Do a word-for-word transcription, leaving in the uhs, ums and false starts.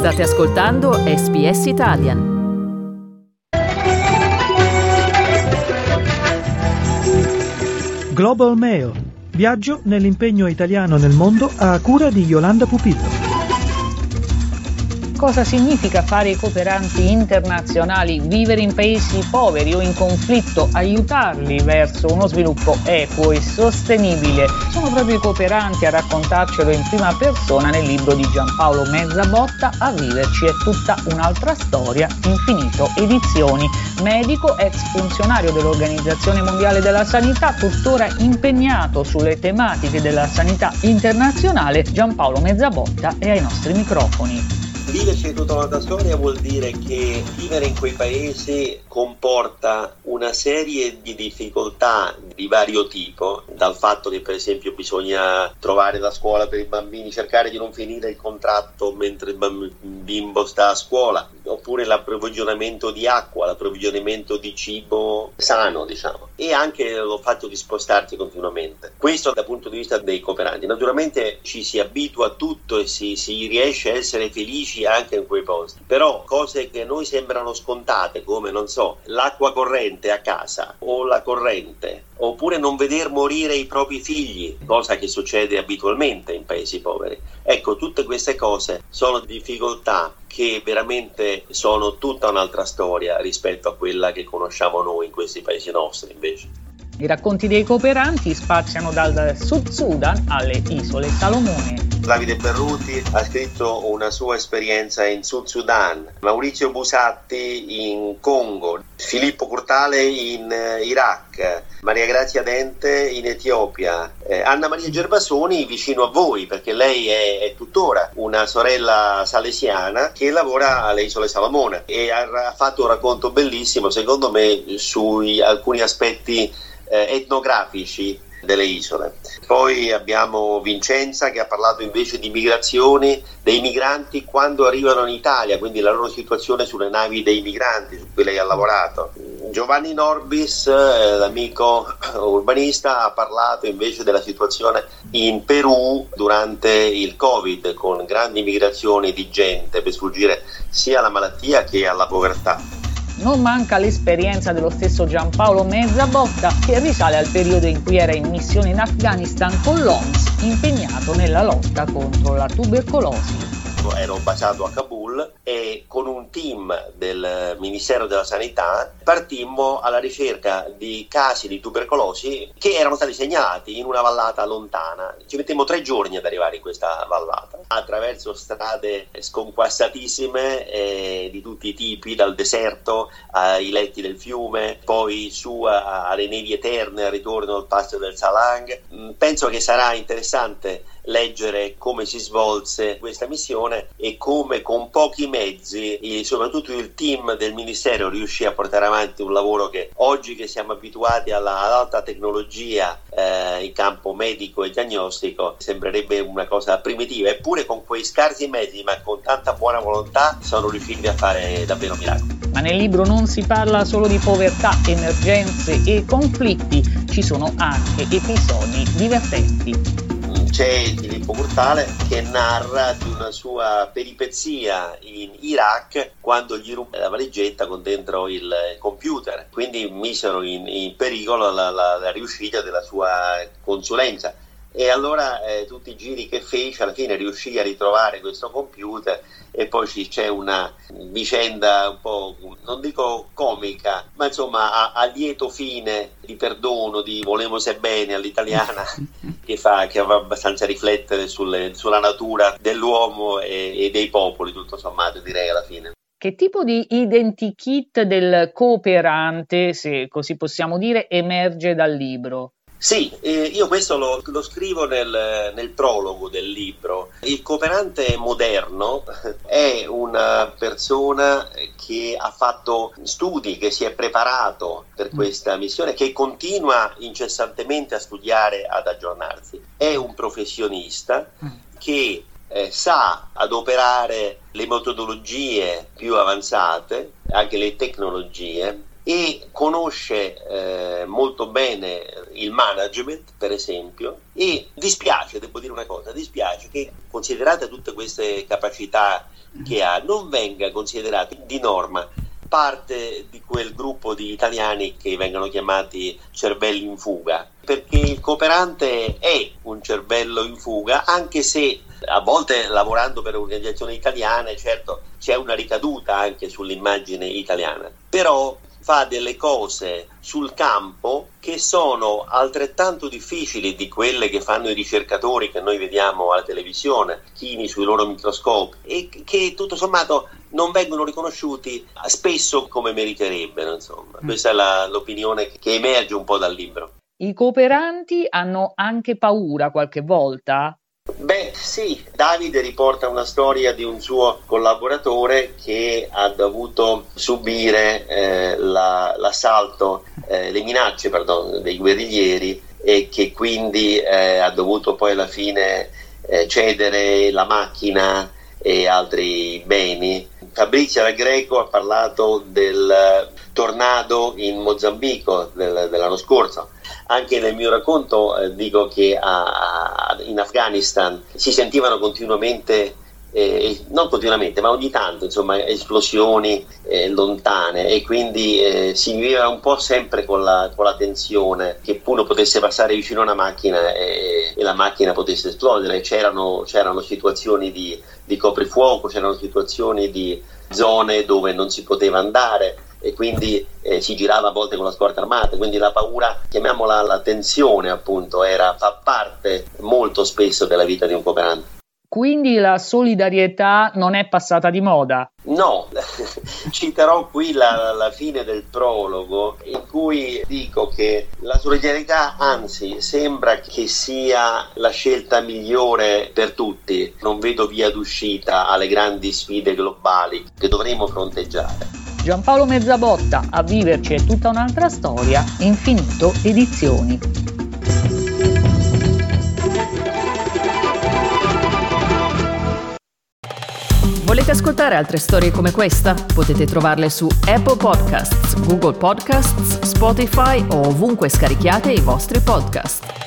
State ascoltando S B S Italian. Global Mail. Viaggio nell'impegno italiano nel mondo a cura di Yolanda Pupillo. Cosa significa fare i cooperanti internazionali, vivere in paesi poveri o in conflitto, aiutarli verso uno sviluppo equo e sostenibile? Sono proprio i cooperanti a raccontarcelo in prima persona nel libro di Giampaolo Mezzabotta, A viverci è tutta un'altra storia, Infinito Edizioni. Medico, ex funzionario dell'Organizzazione Mondiale della Sanità, tuttora impegnato sulle tematiche della sanità internazionale, Giampaolo Mezzabotta è ai nostri microfoni. Viverci tutta un'altra storia vuol dire che vivere in quei paesi comporta una serie di difficoltà di vario tipo, dal fatto che per esempio bisogna trovare la scuola per i bambini, cercare di non finire il contratto mentre il bimbo sta a scuola, oppure l'approvvigionamento di acqua, l'approvvigionamento di cibo sano, diciamo, e anche il fatto di spostarsi continuamente. Questo dal punto di vista dei cooperanti. Naturalmente ci si abitua a tutto e si, si riesce a essere felici anche in quei posti, però cose che a noi sembrano scontate, come non so, l'acqua corrente a casa o la corrente, oppure non veder morire i propri figli, cosa che succede abitualmente in paesi poveri. Ecco, tutte queste cose sono difficoltà che veramente sono tutta un'altra storia rispetto a quella che conosciamo noi in questi paesi nostri, invece. I racconti dei cooperanti spaziano dal Sud Sudan alle Isole Salomone. Davide Berruti ha scritto una sua esperienza in Sud Sudan, Maurizio Busatti in Congo, Filippo Curtale in eh, Iraq, Maria Grazia Dente in Etiopia, eh, Anna Maria Gervasoni vicino a voi, perché lei è, è tuttora una sorella salesiana che lavora alle Isole Salomone e ha, ha fatto un racconto bellissimo, secondo me, su alcuni aspetti eh, etnografici delle isole. Poi abbiamo Vincenza che ha parlato invece di migrazioni dei migranti quando arrivano in Italia, quindi la loro situazione sulle navi dei migranti su cui lei ha lavorato. Giovanni Norbis, eh, l'amico urbanista, ha parlato invece della situazione in Perù durante il Covid, con grandi migrazioni di gente per sfuggire sia alla malattia che alla povertà. Non manca l'esperienza dello stesso Giampaolo Mezzabotta, che risale al periodo in cui era in missione in Afghanistan con l'O M S, impegnato nella lotta contro la tubercolosi. Ero basato a Kabul e con un team del Ministero della Sanità partimmo alla ricerca di casi di tubercolosi che erano stati segnalati in una vallata lontana. Ci mettemmo tre giorni ad arrivare in questa vallata, attraverso strade sconquassatissime eh, di tutti i tipi, dal deserto ai letti del fiume, poi su a, alle nevi eterne, al ritorno al passo del Salang. Penso che sarà interessante leggere come si svolse questa missione e come con pochi mezzi, e soprattutto il team del Ministero, riuscì a portare avanti un lavoro che oggi che siamo abituati alla, all'alta tecnologia eh, in campo medico e diagnostico sembrerebbe una cosa primitiva, eppure con quei scarsi mezzi ma con tanta buona volontà sono riusciti a fare davvero miracoli. Ma nel libro non si parla solo di povertà, emergenze e conflitti, ci sono anche episodi divertenti. C'è Filippo Curtale che narra di una sua peripezia in Iraq quando gli ruppe la valigetta con dentro il computer, quindi misero in, in pericolo la, la, la riuscita della sua consulenza. E allora eh, tutti i giri che fece, alla fine riuscì a ritrovare questo computer e poi c'è una vicenda un po', non dico comica, ma insomma a, a lieto fine, di perdono, di volemose bene all'italiana, che fa che fa abbastanza riflettere sulle, sulla natura dell'uomo e, e dei popoli, tutto sommato, direi alla fine. Che tipo di identikit del cooperante, se così possiamo dire, emerge dal libro? Sì, eh, io questo lo, lo scrivo nel, nel prologo del libro. Il cooperante moderno è una persona che ha fatto studi, che si è preparato per questa missione, che continua incessantemente a studiare, ad aggiornarsi. È un professionista che eh, sa adoperare le metodologie più avanzate, anche le tecnologie, e conosce eh, molto bene il management, per esempio, e dispiace, devo dire una cosa, dispiace che, considerate tutte queste capacità che ha, non venga considerato di norma parte di quel gruppo di italiani che vengono chiamati cervelli in fuga, perché il cooperante è un cervello in fuga, anche se a volte lavorando per organizzazioni italiane, certo c'è una ricaduta anche sull'immagine italiana, però fa delle cose sul campo che sono altrettanto difficili di quelle che fanno i ricercatori che noi vediamo alla televisione, chini sui loro microscopi, e che tutto sommato non vengono riconosciuti spesso come meriterebbero, insomma. Questa è la, l'opinione che emerge un po' dal libro. I cooperanti hanno anche paura qualche volta? Beh sì, Davide riporta una storia di un suo collaboratore che ha dovuto subire eh, la, l'assalto, eh, le minacce pardon, dei guerriglieri, e che quindi eh, ha dovuto poi alla fine eh, cedere la macchina e altri beni. Fabrizio Del Greco ha parlato del tornado in Mozambico del, dell'anno scorso. Anche nel mio racconto eh, dico che a, a, in Afghanistan si sentivano continuamente, eh, non continuamente, ma ogni tanto, insomma, esplosioni eh, lontane, e quindi eh, si viveva un po' sempre con la, con la tensione che uno potesse passare vicino a una macchina e, e la macchina potesse esplodere. C'erano, c'erano situazioni di, di coprifuoco, c'erano situazioni di zone dove non si poteva andare, e quindi eh, si girava a volte con la scorta armata, quindi la paura, chiamiamola la tensione appunto, era, fa parte molto spesso della vita di un cooperante. Quindi la solidarietà non è passata di moda? No, citerò qui la, la fine del prologo, in cui dico che la solidarietà anzi sembra che sia la scelta migliore per tutti. Non vedo via d'uscita alle grandi sfide globali che dovremo fronteggiare. Giampaolo Mezzabotta, A viverci è tutta un'altra storia, Infinito Edizioni. Volete ascoltare altre storie come questa? Potete trovarle su Apple Podcasts, Google Podcasts, Spotify o ovunque scarichiate i vostri podcast.